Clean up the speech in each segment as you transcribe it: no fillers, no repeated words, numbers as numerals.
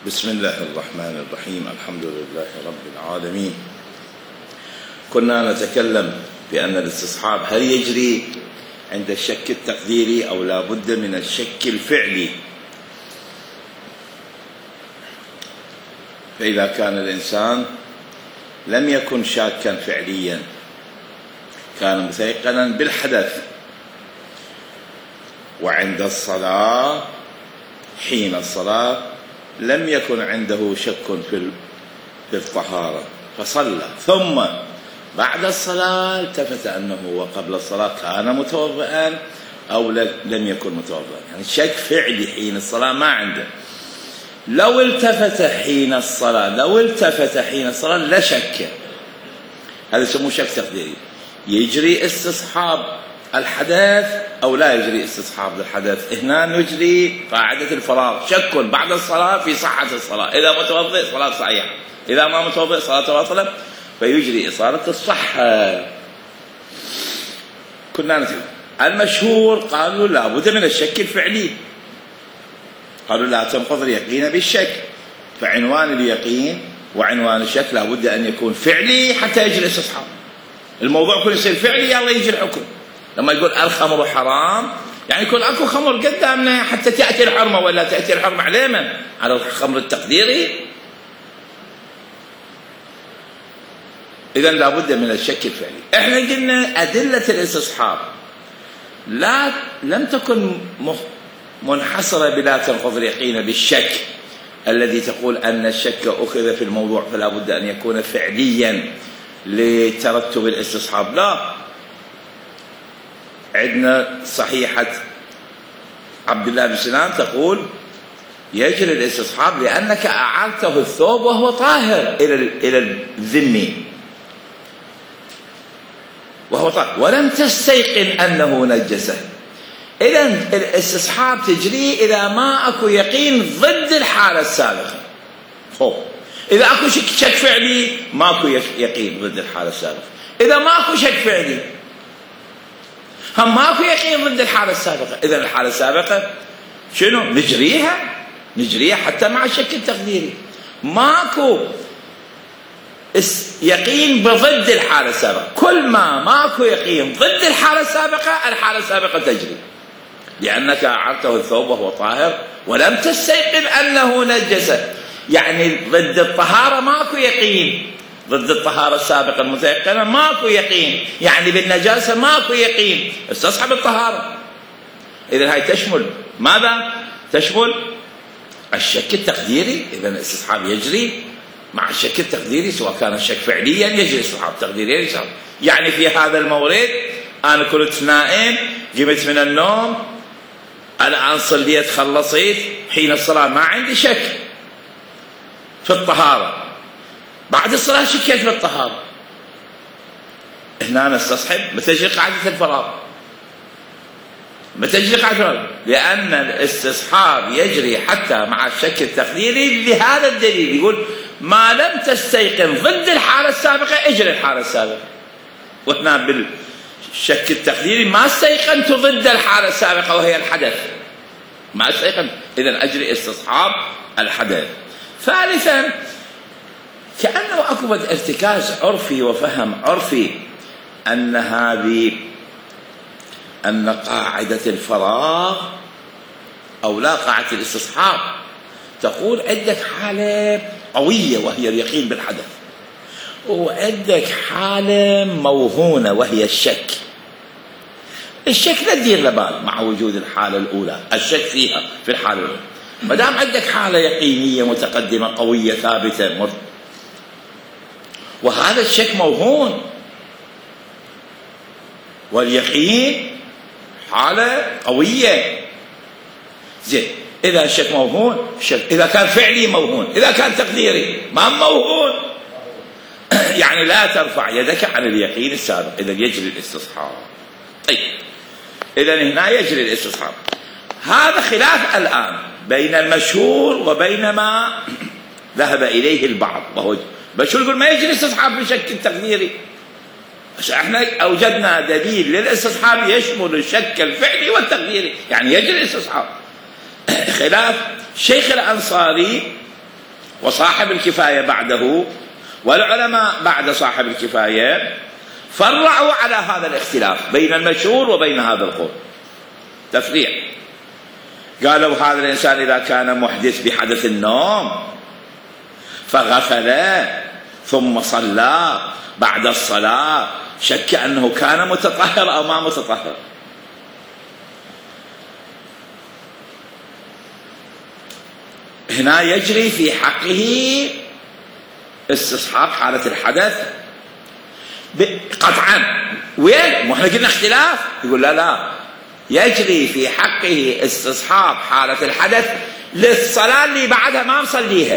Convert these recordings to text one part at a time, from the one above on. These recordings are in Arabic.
بسم الله الرحمن الرحيم. الحمد لله رب العالمين. كنا نتكلم بأن الاستصحاب هل يجري عند الشك التقديري أو لا بد من الشك الفعلي. فإذا كان الإنسان لم يكن شاكا فعليا، كان متيقنا بالحدث، وعند الصلاة حين الصلاة لم يكن عنده شك في الطهارة فصلى، ثم بعد الصلاة التفت أنه وقبل الصلاة كان متوضئا أو لم يكن متوضئا، يعني شك فعلي حين الصلاة ما عنده. لو التفت حين الصلاة لا شك، هذا يسموه شك تقديري. يجري استصحاب الحدث أو لا يجري استصحاب الحدث. هنا نجري قاعدة الفراغ، شك بعد الصلاة في صحة الصلاة، إذا متوضئ صلاة صحيحة، إذا ما متوضئ صلاة باطلة، فيجري إصالة الصحة. كنا نتكلم المشهور قالوا لا بد من الشك الفعلي، قالوا لا تنقض اليقين بالشك، فعنوان اليقين وعنوان الشك لا بد أن يكون فعلي حتى يجري الاستصحاب. الموضوع كله يصير فعلي يلا يجي الحكم. لما يقول الخمر حرام يعني يكون اكو خمر قدامنا حتى تأتي الحرمة، ولا تأتي الحرمة على من؟ على الخمر التقديري. إذا لا بد من الشك الفعلي. احنا قلنا أدلة الاستصحاب لم تكن منحصرة بلا تنقض اليقين بالشك الذي تقول أن الشك أخذ في الموضوع فلا بد أن يكون فعليا لترتب الاستصحاب. لا، عندنا صحيحة عبد الله بن سلام تقول يجري الاستصحاب لأنك أعرته الثوب وهو طاهر إلى الذمي وهو طاهر ولم تستيقن أنه نجسه. إذا الاستصحاب تجري إذا ما أكو يقين ضد الحالة السابقة. إذا أكو شك فعلي ماكو يقين ضد الحالة السابقة. إذا ماكو شك فعلي هم ماكو يقين ضد الحالة السابقة، إذا الحالة السابقة شنو؟ نجريها حتى مع الشك التقديري. ماكو يقين بضد الحالة السابقة. كل ما ماكو يقين ضد الحالة السابقة تجري، لأنك أعرته الثوب وهو طاهر ولم تستيقن أنه نجسه. يعني ضد الطهارة ماكو يقين، ضد الطهارة السابقة المتيقنة ماكو يقين، يعني بالنجاسة ماكو يقين، استصحب الطهارة. إذن هاي تشمل ماذا؟ تشمل الشك التقديري. إذن الاستصحاب يجري مع الشك التقديري، سواء كان الشك فعليا يجري استصحاب تقديريا. يعني في هذا المورد أنا كنت نائم، قمت من النوم، الآن صليت خلصت، حين الصلاة ما عندي شك في الطهارة، بعد الصلاة شكيت بالطهارة، هنا نستصحب بتجري قاعدة الفراغ، لأن الاستصحاب يجري حتى مع الشك التقديري. لهذا الدليل يقول ما لم تستيقن ضد الحالة السابقة اجري الحالة السابقة. وهنا بالشك التقديري ما استيقنت ضد الحالة السابقة وهي الحدث، ما استيقنت، إذن أجري استصحاب الحدث. ثالثا كأنه أكو ارتكاز عرفي وفهم عرفي أن قاعدة الفراغ أو لا قاعدة الاستصحاب تقول عندك حالة قوية وهي اليقين بالحدث، وعندك حالة موهونة وهي الشك. الشك لا تدير لبال مع وجود الحالة الأولى، الشك فيها في الحالة الأولى. ما دام عندك حالة يقينية متقدمة قوية ثابتة، وهذا الشك موهون، واليقين حالة قوية. زين، إذا الشك موهون، إذا كان فعلي موهون، إذا كان تقديري ما موهون، يعني لا ترفع يدك عن اليقين السابق، إذا يجري الاستصحاب. طيب، إذا هنا يجري الاستصحاب. هذا خلاف الآن بين المشهور وبين ما ذهب إليه البعض، وهو مشهور يقول ما يجري استصحاب بشك التقديري. بس احنا أوجدنا دليل للاستصحاب يشمل الشك الفعلي والتقديري، يعني يجري الاستصحاب. خلاف شيخ الأنصاري وصاحب الكفاية بعده، والعلماء بعد صاحب الكفاية فرعوا على هذا الاختلاف بين المشهور وبين هذا القول تفريع. قالوا هذا الإنسان إذا كان محدث بحدث النوم فغفل ثم صلى بعد الصلاة شك أنه كان متطهر أو ما متطهر. هنا يجري في حقه استصحاب حالة الحدث قطعا. وين؟ مو احنا قلنا اختلاف. يقول لا يجري في حقه استصحاب حالة الحدث للصلاة اللي بعدها ما مصليها،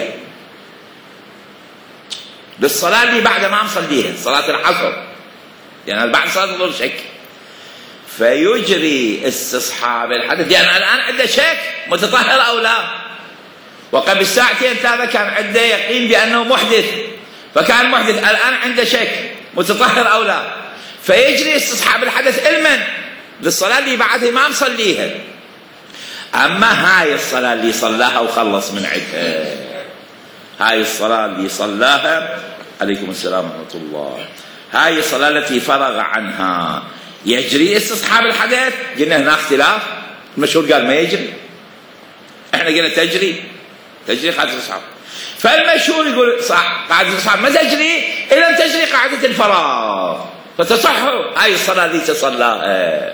للصلاة اللي بعدها ما مصليها، صلاة العصر، يعني بعد صلاة الظهر شك، فيجري استصحاب الحدث يعني الآن عنده شك متطهر أو لا، وقبل ساعتين ثلاثة كان عنده يقين بأنه محدث، فكان محدث، الآن عنده شك متطهر أو لا، فيجري استصحاب الحدث علما للصلاة اللي بعدها ما مصليها. أما هاي الصلاة اللي صلاها وخلص من عدها، هاي الصلاة اللي صلاها، عليكم السلام ورحمة الله، هاي الصلاة التي فرغ عنها يجري استصحاب الحدث. قلنا هنا اختلاف، المشهور قال ما يجري، احنا قلنا تجري قاعدة الاستصحاب، فالمشهور يقول صح قاعدة الاستصحاب ما تجري إلا أن تجري قاعدة الفراغ فتصح هاي الصلاة اللي تصلاها.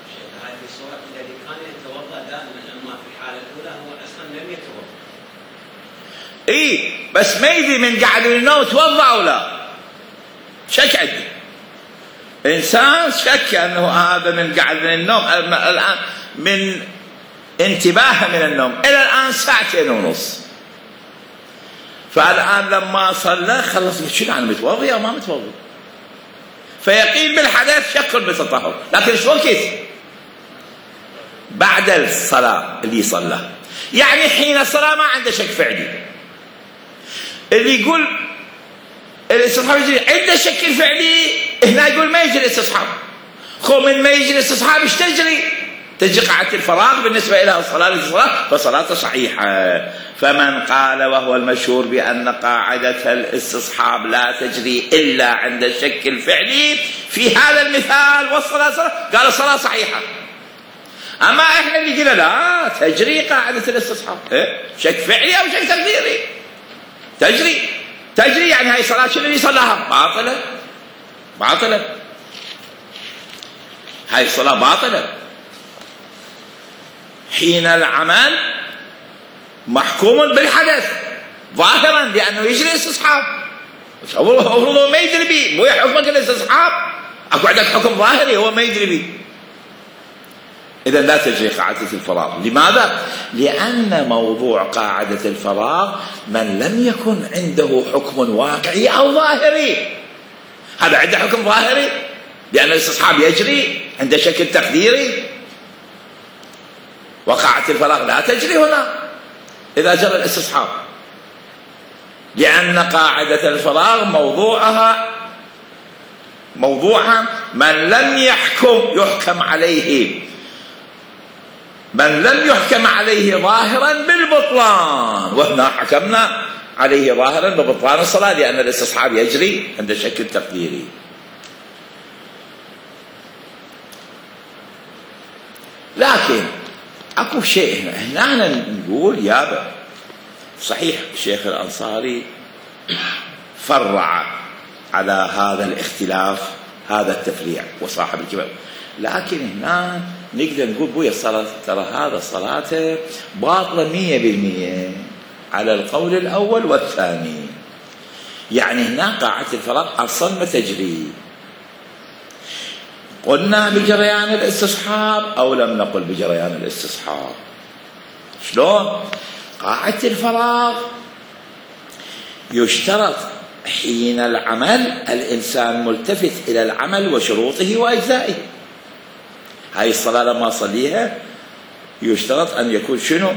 اي بس ما يدري من قعد من النوم توضأ او لا، شك عندي انسان شك انه هذا من قعد من النوم الان من انتباهه من النوم الى الان 2.5 ساعة، فالان لما صلى خلص شنو انا متوضي او ما متوضي، فيقين بالحدث شك بالتطهر، لكن ايش وقت؟ بعد الصلاة اللي صلى، يعني حين الصلاة ما عنده شك فعلي. اللي يقول الاستصحاب يجري عنده شك الفعلي، هنا يقول ما يجري استصحاب، خو من ما يجري استصحاب ايش تجري؟ تجري قاعدة الفراغ بالنسبة إلى الصلاة للصلاة فصلاته صحيحة. فمن قال وهو المشهور بأن قاعدة الاستصحاب لا تجري إلا عند الشك الفعلي في هذا المثال والصلاة صلاة، قال الصلاة صحيحة. أما إحنا اللي قلنا لا تجري قاعدة الاستصحاب، شك فعلي أو شك تقديري، تجري يعني هاي الصلاة شنو اللي صلاها؟ باطلة، هاي الصلاة باطلة. حين العمل محكوم بالحدث ظاهرا لأنه يجري استصحاب، هو ما يدري به، مو يحكمك الاستصحاب، اكو عندك حكم ظاهري هو ما يدري به. إذا لا تجري قاعدة الفراغ. لماذا؟ لأن موضوع قاعدة الفراغ من لم يكن عنده حكم واقعي أو ظاهري، هذا عنده حكم ظاهري لأن الاستصحاب يجري عنده شكل تقديري، وقاعدة الفراغ لا تجري هنا إذا جرى الاستصحاب، لأن قاعدة الفراغ موضوعها من لم يحكم عليه، من لم يحكم عليه ظاهرا بالبطلان، وهنا حكمنا عليه ظاهرا ببطلان الصلاة لأن الاستصحاب يجري عند شكل تقديري. لكن اكو شيء هنا نقول يابا صحيح الشيخ الأنصاري فرع على هذا الاختلاف هذا التفريع وصاحب الكبار، لكن هنا نقدر نقول بويا الصلاة ترى هذا صلاته باطلة 100% على القول الأول والثاني. يعني هنا قاعدة الفراغ أصلا ما تجري، قلنا بجريان الاستصحاب أو لم نقل بجريان الاستصحاب. شلون؟ قاعدة الفراغ يشترط حين العمل الإنسان ملتفت إلى العمل وشروطه وأجزائه. هاي الصلاة لما أصليها يشترط أن يكون شنو؟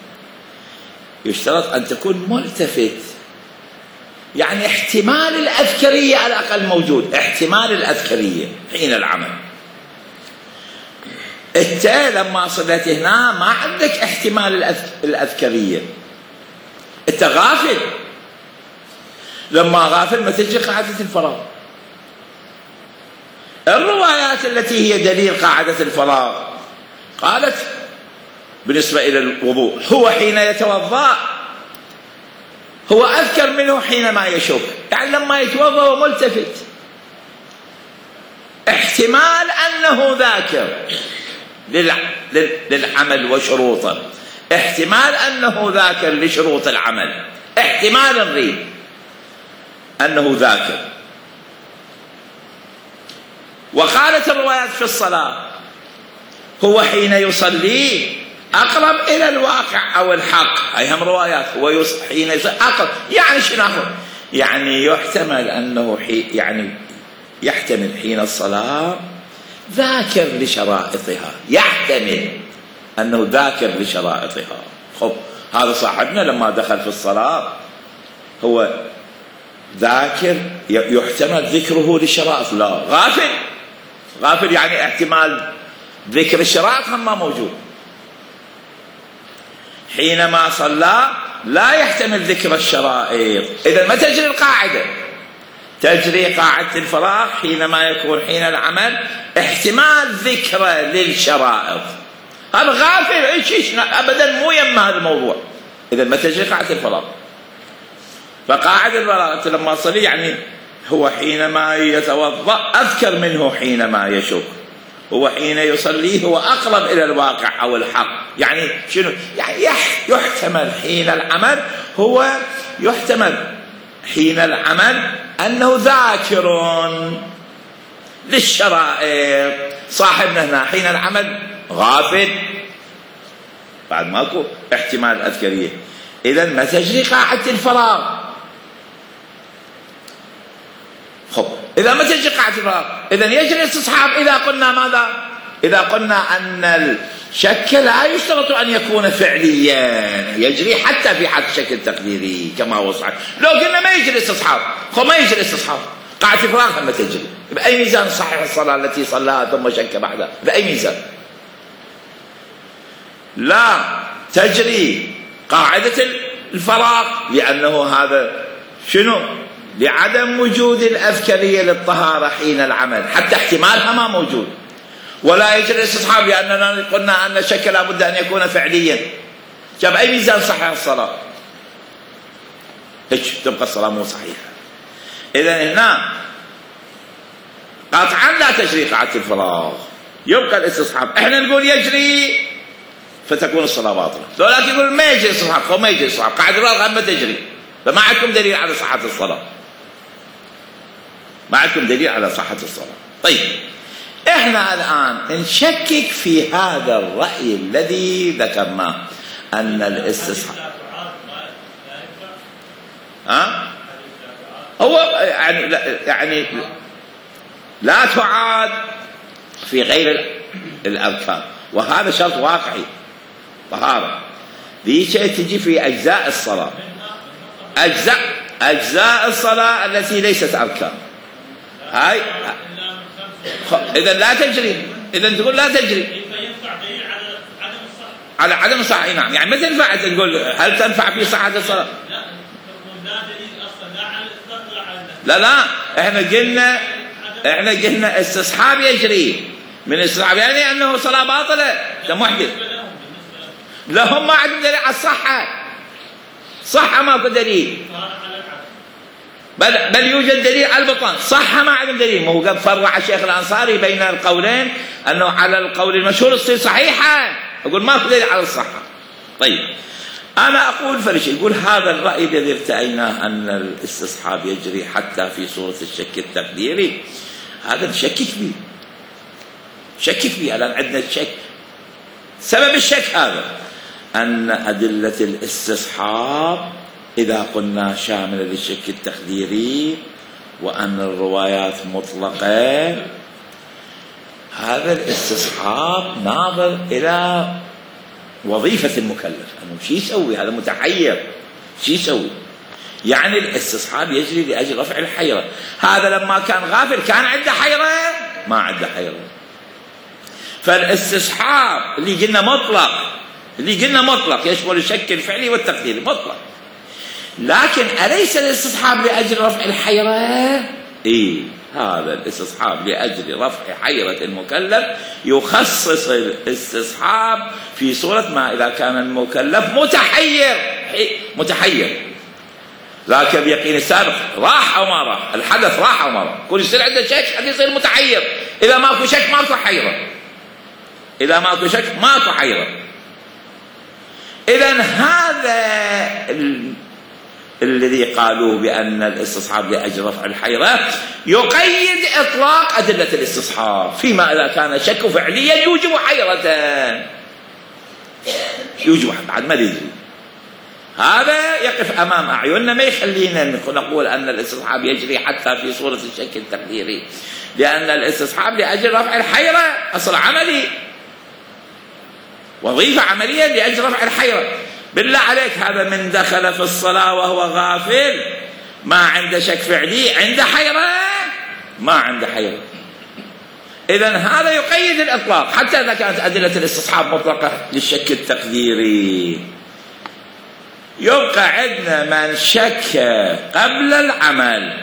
يشترط أن تكون ملتفت، يعني احتمال الأذكرية على الأقل موجود، احتمال الأذكرية حين العمل. انت لما صليت هنا ما عندك احتمال الأذكرية، انت غافل لما غافل ما تجري قاعدة الفراغ. الروايات التي هي دليل قاعدة الفراغ قالت بالنسبة إلى الوضوء هو حين يتوضأ هو أذكر منه حينما يشك، يعني لما يتوضأ وملتفت احتمال أنه ذاكر للعمل وشروطه، احتمال أنه ذاكر لشروط العمل، احتمال نريد أنه ذاكر. وقالت الروايات في الصلاة هو حين يصلي أقرب إلى الواقع أو الحق، هي هم روايات، هو حين يصلي أقرب، يعني شنو يعني يحتمل أنه يعني يحتمل حين الصلاة ذاكر لشرائطها، يحتمل أنه ذاكر لشرائطها. خب هذا صاحبنا لما دخل في الصلاة هو ذاكر، يحتمل ذكره لشرائط، لا غافل يعني احتمال ذكر الشرائط هم ما موجود. حينما صلى لا يحتمل ذكر الشرائط، إذا ما تجري القاعدة، تجري قاعدة الفراغ حينما يكون حين العمل احتمال ذكره للشرائط. هذا غافل ايش ابدا مو يم هذا الموضوع، اذا ما تجري قاعدة الفراغ. فقاعدة الفراغ لما صلي يعني هو حينما يتوضأ أذكر منه حينما يشك، هو حين يصلي هو أقرب إلى الواقع أو الحق، يعني شنو؟ يعني يحتمل حين العمل، هو يحتمل حين العمل أنه ذاكر للشرائط. صاحبنا هنا حين العمل غافل، بعد ماكو احتمال أذكرية، إذا ما تجري قاعدة الفراغ. خب إذا ما تجري قاعدة الفراغ إذا يجري استصحاب. إذا قلنا ماذا؟ إذا قلنا أن الشك لا يشترط أن يكون فعليا، يجري حتى في حد الشك التقديري كما هو صحيح. لو قلنا ما يجري استصحاب، خب ما يجري استصحاب، قاعدة الفراغ ما تجري. بأي ميزان صحيح الصلاة التي صلاها ثم شك بعدها؟ بأي ميزان؟ لا تجري قاعدة الفراغ، لأنه هذا شنو؟ لعدم وجود الأذكرية للطهارة حين العمل، حتى احتمالها ما موجود. ولا يجري الاستصحاب لأننا قلنا أن الشك لا بد أن يكون فعليا. جاب أي ميزان صحيح الصلاة؟ هيك تبقى الصلاة مو صحيحة. إذا هنا قطعا لا تجري قاعدة الفراغ، يبقى الاستصحاب. احنا نقول يجري فتكون الصلاة باطلة، لكن يقول ما يجري استصحاب، فما يجري استصحاب، قاعدة الفراغ ما تجري، فما عندكم دليل على صحة الصلاة، ما عندكم دليل على صحة الصلاة. طيب احنا الآن نشكك في هذا الرأي الذي ذكرناه أن الاستصحاب هو يعني لا تعاد في غير الأركان، وهذا شرط واقعي طهارة. ذي شيء تجي في أجزاء الصلاة، أجزاء الصلاة التي ليست أركان، هاي إذا لا تجري. إذا تقول لا تجري على عدم الصحة. نعم، يعني ما تنفع تقول هل تنفع في صحة الصلاة؟ لا احنا قلنا استصحاب يجري من استصحاب، يعني انه صلاة باطلة، ده محدث. لا هم ما عندهم دليل على الصحة، صحة ماكو دليل، بل يوجد دليل على البطلان، صحة ما عندهم دليل. ما هو قد فرع الشيخ الأنصاري بين القولين، أنه على القول المشهور تصير صحيحة، أقول ماكو دليل على الصحة. طيب أنا أقول فرش يقول هذا الرأي الذي ارتأيناه أن الاستصحاب يجري حتى في صورة الشك التقديري، هذا نشكك فيه، الآن عندنا الشك. سبب الشك هذا أن أدلة الاستصحاب إذا قلنا شاملة للشك التقديري وأن الروايات مطلقة، هذا الاستصحاب ناظر إلى وظيفة المكلف، أنه شو يسوي، هذا متحير شو يسوي. يعني الاستصحاب يجري لأجل رفع الحيرة. هذا لما كان غافل كان عنده حيرة؟ ما عنده حيرة. فالاستصحاب اللي قلنا مطلق يشمل الشك الفعلي والتقديري مطلق، لكن أليس الاستصحاب لأجل رفع الحيرة؟ إيه، هذا الاستصحاب لأجل رفع حيرة المكلف يخصص الاستصحاب في صورة ما إذا كان المكلف متحير ذاك بيقين السابق راح أو ما راح، الحدث راح أو ما راح، كل يصير عنده شك حتى يصير متحير. إذا ماكو شك ماكو حيرة، إذا ماكو شك ماكو حيرة. إذن هذا الذي قالوه بأن الاستصحاب لأجل رفع الحيرة يقيد إطلاق أدلة الاستصحاب فيما إذا كان الشك فعليا يوجب حيرة، يوجب بعد ما يدري. هذا يقف أمام أعيننا، ما يخلينا نقول أن الاستصحاب يجري حتى في صورة الشك التقديري، لأن الاستصحاب لأجل رفع الحيرة أصل عملي، وظيفة عملية لأجل رفع الحيرة. بالله عليك هذا من دخل في الصلاة وهو غافل ما عنده شك فعلي عنده حيرة؟ ما عنده حيرة. إذن هذا يقيد الإطلاق حتى إذا كانت أدلة الاستصحاب مطلقة للشك التقديري. يبقى عندنا من شك قبل العمل.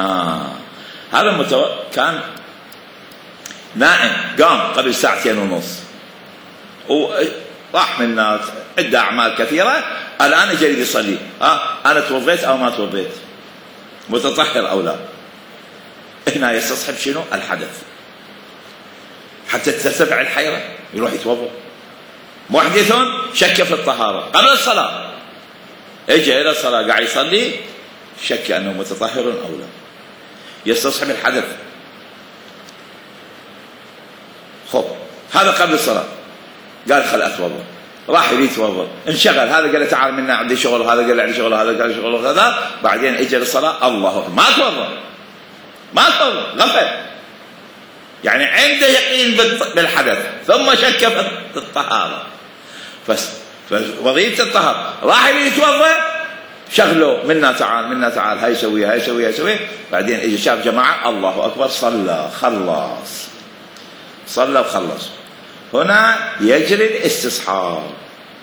هذا كان نائم قام قبل 2.5 وراح من الناس عنده أعمال كثيرة، الآن جاي يصلي، أنا توضيت أو ما توضيت، متطهر أو لا. هنا يستصحب شنو؟ الحدث حتى ترتفع الحيرة، يروح يتوضا. محدث شك في الطهارة قبل الصلاة، اجى إلى الصلاة قاعد يصلي شك أنه متطهر أو لا، يستصحب الحدث. خب هذا قبل الصلاة قال خل أتوضا، راح يريد يتوضا، انشغل، هذا قال له تعال منا عندي شغل، هذا قال له عندي شغل، هذا قال شغل هذا، بعدين اجى للصلاة الله أكبر ما توضا، ما توضا، غفل. يعني عنده يقين بالحدث ثم شك في الطهارة، فوظيفة الطهارة راح يتوضا، شغله منا تعال منا تعال، هاي سوي هاي سوي هاي سوي، بعدين اجى شاف جماعة الله أكبر صلى خلص، صلى وخلص. هنا يجري الاستصحاب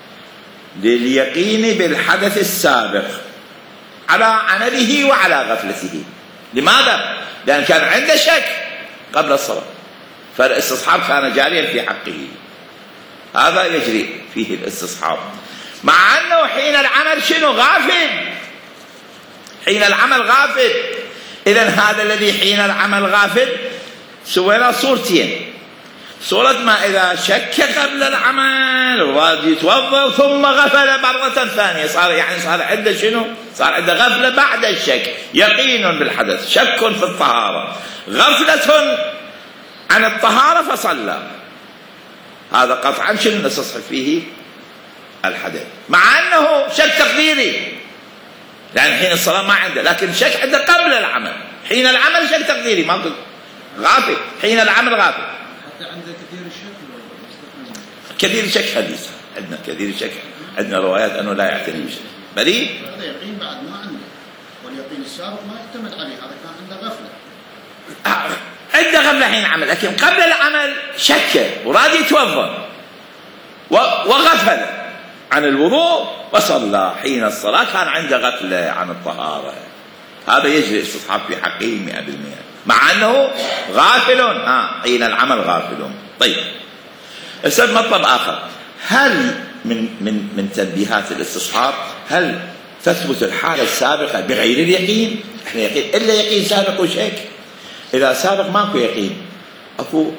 لليقين بالحدث السابق على عمله وعلى غفلته. لماذا؟ لأن كان عنده شك قبل الصلاة، فالاستصحاب كان جاريا في حقه، هذا يجري فيه الاستصحاب، مع أنه حين العمل شنو؟ غافل، حين العمل غافل. إذن هذا الذي حين العمل غافل سوينا صورتين، صورة ما إذا شك قبل العمل وراد يتوضا ثم غفل مرة ثانية، صار عنده شنو؟ صار عنده غفلة بعد الشك، يقين بالحدث، شك في الطهارة، غفلة عن الطهارة فصلى. هذا قطعا شنو نستصحب فيه؟ الحدث، مع أنه شك تقديري، لأن حين الصلاة ما عنده، لكن شك عنده قبل العمل، حين العمل شك تقديري، ما غافل، حين العمل غافل. عنده كثير الشك، كثير الشك حديث عندنا، كثير الشك عندنا روايات أنه لا يعتني بشيء بلي هذا يقين بعد ما عنده، واليقين السابق ما يعتمد عليه، هذا كان عنده غفلة، عنده غفلة حين عمل، لكن قبل العمل شك وراد يتوضا وغفل عن الوضوء وصلى، حين الصلاة كان عنده غفلة عن الطهارة. هذا يجري استصحاب في حقه 100%، مع أنه غافل، حين العمل غافل. طيب أستاذ مطلب آخر، هل من تنبيهات الاستصحاب هل تثبت الحالة السابقة بغير اليقين؟ احنا يقين إلا يقين سابق وشك. إذا سابق ماكو يقين، أكو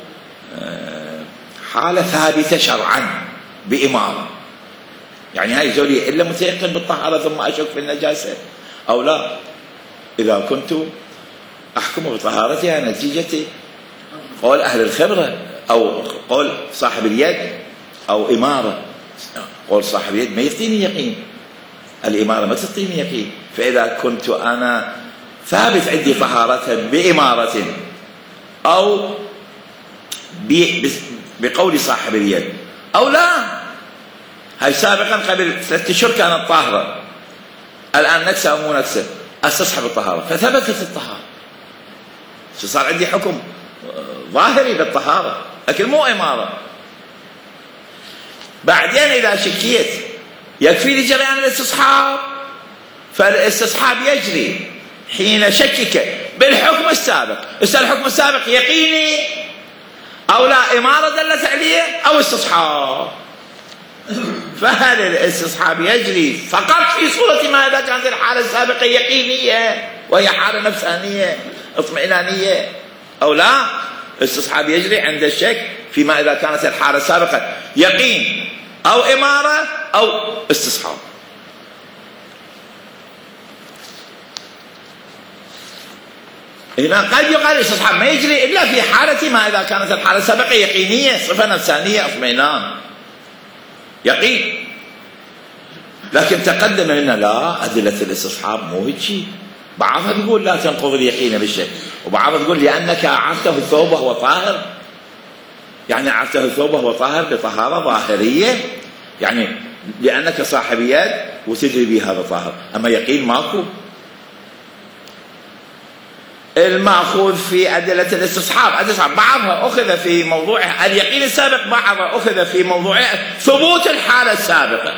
حالة ثابتة شرعا بإمارة، يعني هاي زولية إلا متيقن بالطهارة ثم أشك في النجاسة أو لا. إذا كنت أحكم بطهارتها نتيجة قول أهل الخبرة أو قول صاحب اليد أو إمارة. قول صاحب اليد ما يعطيني يقين، الإمارة ما تعطيني يقين. فإذا كنت أنا ثابت عندي طهارة بإمارة أو بقول صاحب اليد أو لا، هاي سابقا قبل 3 أشهر كانت طاهرة، الآن نكسة أو مو نكسة، استصحب الطهارة فثبتت الطهارة، صار عندي حكم ظاهري بالطهارة لكن مو إمارة. بعدين إذا شكيت يكفي لي جريان الاستصحاب، فالاستصحاب يجري حين شكك بالحكم السابق. الحكم السابق يقيني أو لا، إمارة دلت عليه أو استصحاب. فهل الاستصحاب يجري فقط في صورة ما إذا كانت الحالة السابقة يقينية وهي حالة نفسانية اطمئنانية، أو لا، الاستصحاب يجري عند الشك فيما إذا كانت الحالة السابقة يقين أو إمارة أو استصحاب. هنا قد يقال الاستصحاب ما يجري إلا في حالة ما إذا كانت الحالة السابقة يقينية، صفة نفسانية اطمئنان يقين. لكن تقدم لنا لا، أدلة الاستصحاب مو هيك. بعضها يقول لا تنقض اليقين بالشك، وبعضها يقول لأنك أعرته الثوب وهو طاهر، يعني أعرته الثوب وهو طاهر بطهارة ظاهرية، يعني لأنك صاحب يد وتدري به هذا طاهر، أما يقين ماكو. المأخوذ في أدلة الاستصحاب بعضها أخذ في موضوع اليقين السابق، بعضها أخذ في موضوع ثبوت الحالة السابقة،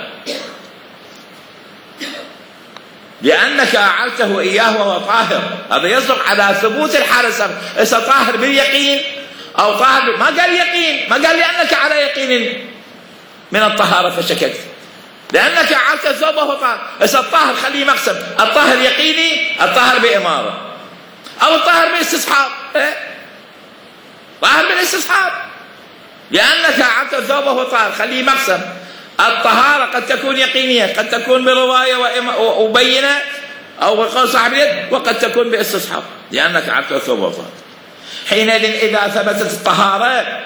لأنك أعلته إياه وهو طاهر. هذا يصدق على ثبوت الحالة السابقة. إذا طاهر باليقين أو طاهر ما قال يقين، ما قال لأنك على يقين من الطهارة فشككت، لأنك أعلت الثوب وهو طاهر. إذا الطاهر خليه مقسم، الطاهر يقيني، الطاهر بإمارة، أو الطاهر بالاستصحاب. طاهر بالاستصحاب لأنك أعطت الثوب وهو طاهر، خليه مقسم. الطهارة قد تكون يقينية، قد تكون برواية وبينة أو بقول صاحب اليد، وقد تكون باستصحاب لأنك أعطت الثوب وهو طاهر. حينئذ إذا ثبتت الطهارة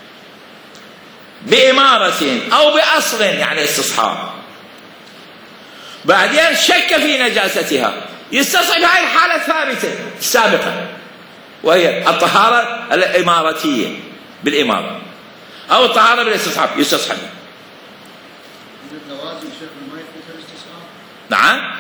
بإمارة أو بأصل يعني استصحاب، بعدين شك في نجاستها، يستصحب هاي الحالة الثابتة السابقة وهي الطهارة الإماراتية بالإمارة أو الطهارة بالاستصحاب، يستصحب. نعم،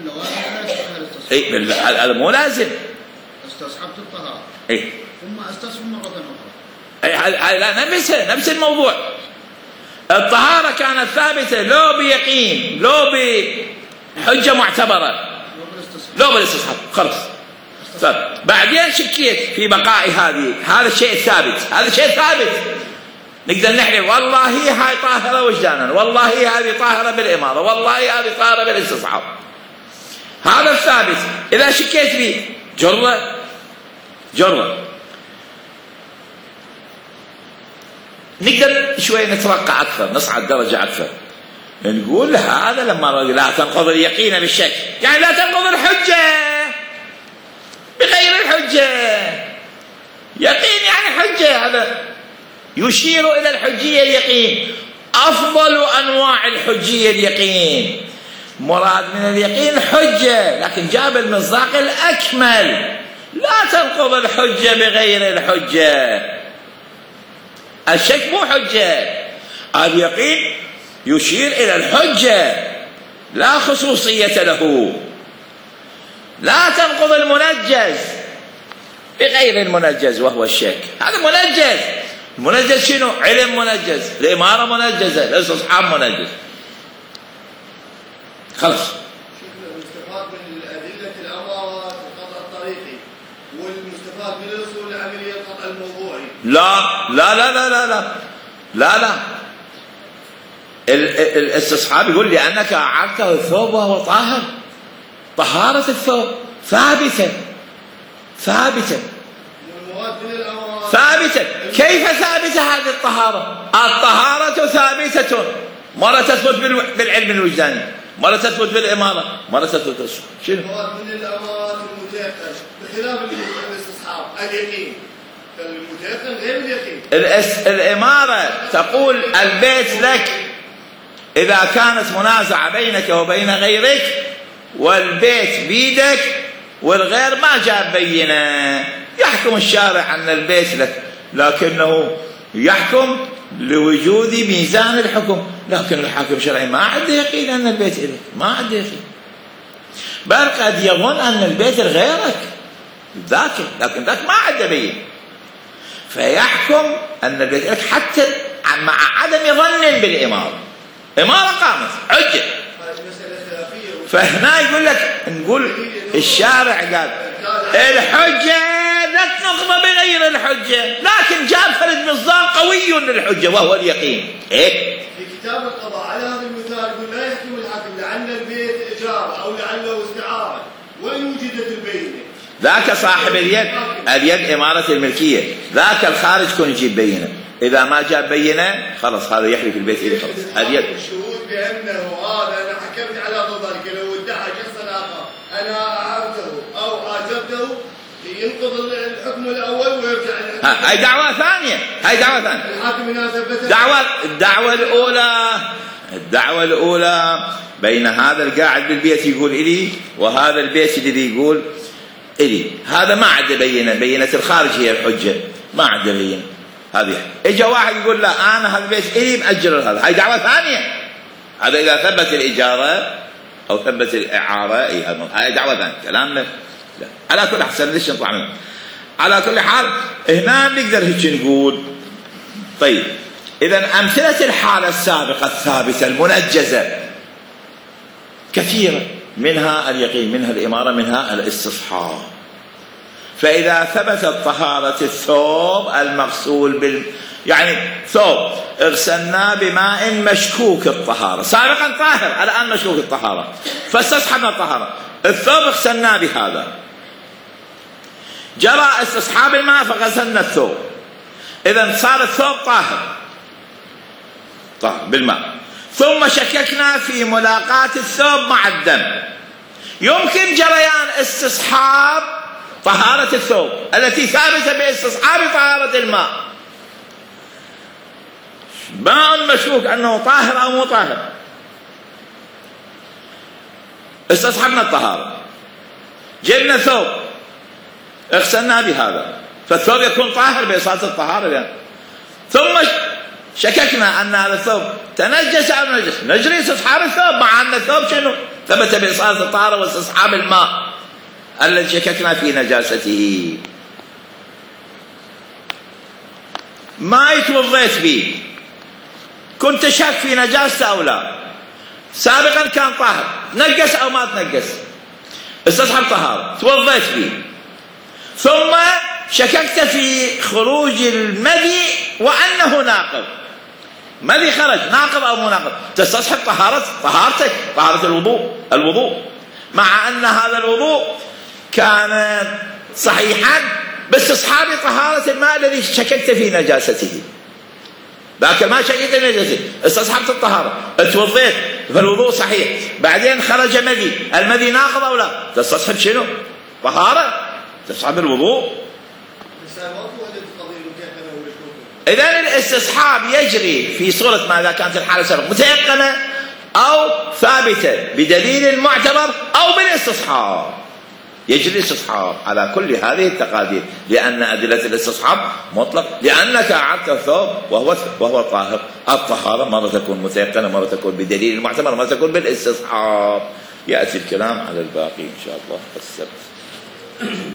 هذا مو لازم. استصحبت الطهارة ثم استصحب مرة أخرى، لا، نفس الموضوع. الطهارة كانت ثابتة لو بيقين لو بحجة معتبرة لو بالاستصحاب، خلص. بعدين شكيت في بقاء هذا الشيء الثابت، هذا شيء ثابت نقدر نحلف والله هاي طاهرة وجدانا، والله هذه طاهرة بالإمارة، والله هذه طاهرة بالاستصحاب. هذا الثابت إذا شكيت فيه جرة نقدر شوي نترقى أكثر، نصعد درجة أكثر، نقول هذا لما لا تنقض اليقين بالشك، يعني لا تنقض الحجة بغير الحجة. يقين يعني حجة، هذا يشير إلى الحجية اليقين. أفضل أنواع الحجية اليقين، مراد من اليقين حجة، لكن جاب المصداق الأكمل. لا تنقض الحجة بغير الحجة. الشك مو حجة، اليقين يشير إلى الحجة لا خصوصية له. لا تنقض المنجز بغير المنجز وهو الشك. هذا منجز. المنجز شنو؟ علم منجز، الإمارة منجزة، الاستصحاب منجز. خلص. المستفاد من الأدلة الأمارة القطع الطريقي، والمستفاد من الأصول العملية القطع الموضوعي. لا الاستصحاب يقول لأنك أعرته الثوب وهو طاهر، طهارة الثوب ثابتة. كيف ثابتة هذه الطهارة؟ الطهارة ثابتة، مرة تثبت بالعلم الوجداني، مرة تثبت بالإمارة، مرة تثبت بالصحة. شنو؟ من الأمارات المتيقن بخلاف الاستصحاب اليقين. المتيقن غير اليقين. الإمارة تقول البيت لك إذا كانت منازعة بينك وبين غيرك والبيت بيدك والغير ما جاب بينة، يحكم الشارع أن البيت لك، لكنه يحكم لوجود ميزان الحكم. لكن الحاكم الشرعي ما عنده يقين أن البيت إليك، ما عنده يقين، بل قد يظن أن البيت لغيرك ذاك، لكن ذاك ما عنده بين، فيحكم أن البيت إليك حتى مع عدم ظن بالإمارة. إمارة قامت حجة. هذه مسألة خلافية فهنا يقول لك نقول الشارع قال الحجة لا تنقض بغير الحجة، لكن جاب فرد مصداق قوي للحجة وهو اليقين. إيه؟ في كتاب القضاء على هذا المثال يقول لا يحكم الحاكم لعل البيت إجارة أو لعله استعارة وإن وجدت البينة. ذاك صاحب اليد إمارة الملكية، ذاك الخارج كون يجيب بينة، إذا ما جاب بينة خلص هذا يحلف البيت إلي خلص. اليد الشهود بأنه هذا أنا حكمت على ضدك، لو ادعى شخص آخر أنا أعرته أو عاجبته ينقض الحكم الأول ويرجع الحكم. هاي دعوة ثانية، هاي دعوة ثانية. الحاكم هنا ثبتها. الدعوة الأولى بين هذا القاعد بالبيت يقول إلي وهذا البيت اللي يقول إلي، هذا ما عنده بينة الخارج هي الحجة، ما عنده بينة. هذه إجا واحد يقول لا أنا هذا البيت إلي مأجر هذا، هاي دعوة ثانية. هذا إذا ثبت الإجارة أو ثبت الإعارة، هاي دعوة ثانية. كلام لا. على كل حال ليش نطلع منه؟ على كل حال هنا نقدر هيك نقول. طيب إذا أمثلة الحالة السابقة الثابتة المنجزة كثيرة، منها اليقين، منها الإمارة، منها الاستصحاب. فإذا ثبتت طهارة الثوب المغسول يعني ثوب اغسلناه بماء مشكوك الطهارة، سابقا طاهر الآن مشكوك الطهارة، فاستصحبنا الطهارة، الثوب اغسلناه بهذا، جرى استصحاب الماء فغسلنا الثوب، إذا صار الثوب طاهر بالماء، ثم شككنا في ملاقاة الثوب مع الدم، يمكن جريان استصحاب طهارة الثوب التي ثابتة باستصحاب طهارة الماء. ماء مشكوك أنه طاهر أو مو طاهر، استصحبنا الطهارة، جبنا ثوب اغسلنا بهذا، فالثوب يكون طاهر بإصالة الطهارة يعني. ثم شككنا أن هذا الثوب تنجس أو نجس، نجري استصحاب الثوب مع أن الثوب شنو؟ ثبت بإصالة الطهارة واستصحاب الماء الذي شككنا في نجاسته. ما يتوضيت به، كنت شك في نجاسته أو لا، سابقا كان طاهر، نجس أو ما تنجس، استصحب طهارة، توضيت به، ثم شككت في خروج المذي وأنه ناقض، مذي خرج ناقض أو مو ناقض، تستصحب طهارتك، طهارة الوضوء، مع أن هذا الوضوء كان صحيحا باستصحاب طهارة الماء الذي شككت في نجاسته، ذاك ما شككت في نجاسته، استصحبت الطهارة، اتوضيت فالوضوء صحيح، بعدين خرج مذي، المذي ناقض أو لا؟ تستصحب شنو؟ طهارة، تستصحب الوضوء. إذن الاستصحاب يجري في صورة ماذا كانت الحالة السابقة متيقنة أو ثابتة بدليل معتبر أو بالاستصحاب، يجري الاستصحاب على كل هذه التقادير، لأن أدلة الاستصحاب مطلق، لأنك أعدت الثوب وهو طاهر. الطهارة مرة تكون متيقنة، مرة تكون بدليل معتبر، مرة تكون بالاستصحاب. يأتي الكلام على الباقي إن شاء الله السبت.